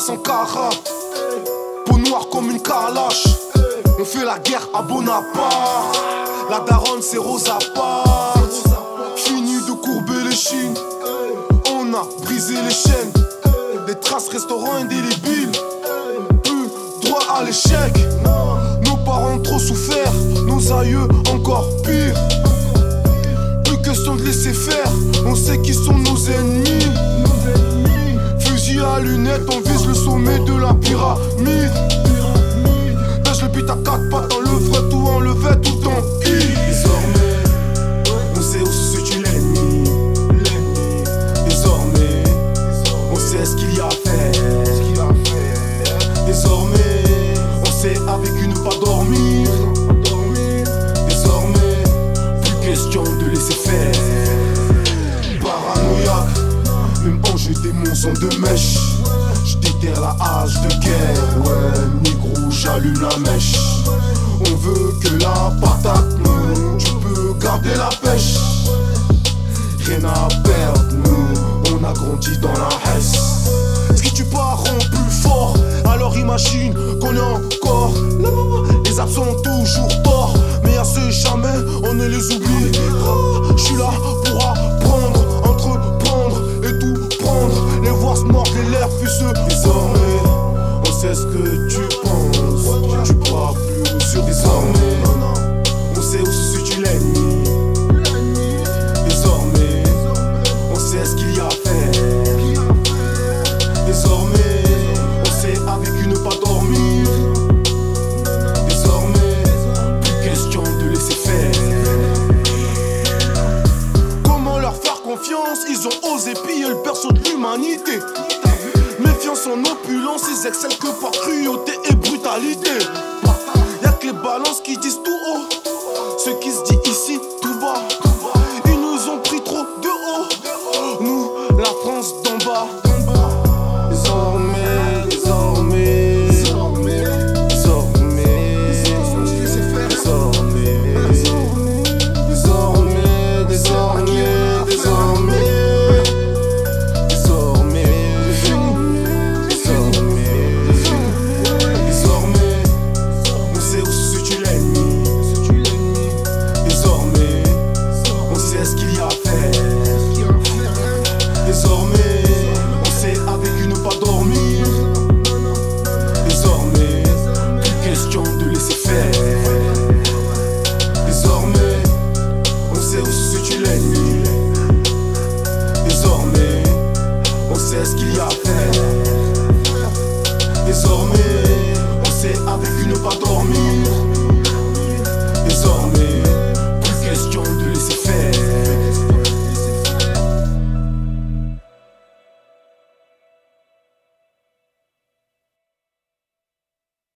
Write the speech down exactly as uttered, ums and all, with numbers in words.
cent carats, peau noire comme une calache. On fait la guerre à Bonaparte. La daronne c'est Rosa Parks. Fini de courber les chines, on a brisé les chaînes. Des traces restaurants indélébiles, plus droit à l'échec. Nos parents trop souffert, nos aïeux encore pire. Plus question de laisser faire, on sait qui sont nos ennemis. Fusil à lunettes, on vise le sommet de la pyramide. Lâche le but à quatre pattes, on le ferait tout, on le fait tout en qui. Désormais, on sait où se situe l'ennemi. Désormais, on sait ce qu'il y a à faire. Désormais, on sait avec qui ne pas dormir. Désormais, plus question de laisser faire. Paranoïaque, même quand je démon son de mèche. Je déterre la hache de guerre. Ouais, négro, j'allume la mèche. On veut que la patate, nous, tu peux garder la pêche. Rien à perdre, nous, on a grandi dans la hesse. Ce qui tue pas rend plus fort. Alors imagine qu'on est encore là. Les absents ont toujours tort, mais à ceux jamais on ne les oublie. Je suis là pour apprendre, entreprendre et tout prendre. Les voir se mordre les lèvres puis se. Désormais, on sait ce que tu penses. Tu pourras plus sur désormais. On sait où se situe l'ennemi. Désormais, on sait ce qu'il y a à faire. Désormais, on sait avec qui ne pas dormir. Désormais, plus question de laisser faire. Comment leur faire confiance? Ils ont osé piller le berceau de l'humanité. Méfiance en opulence, ils excellent que par cruauté et brutalité. Y'a que les balances qui disent tout haut ce qui se dit ici tout bas. Ils nous ont pris trop de haut, nous, la France d'en bas. Désormais, désormais, désormais, désormais, désormais, désormais, désormais, désormais. Désormais, on sait avec qui ne pas dormir. Désormais, plus question de laisser faire. Désormais, on sait où se situe l'ennemi. Désormais, on sait ce qu'il y a à faire.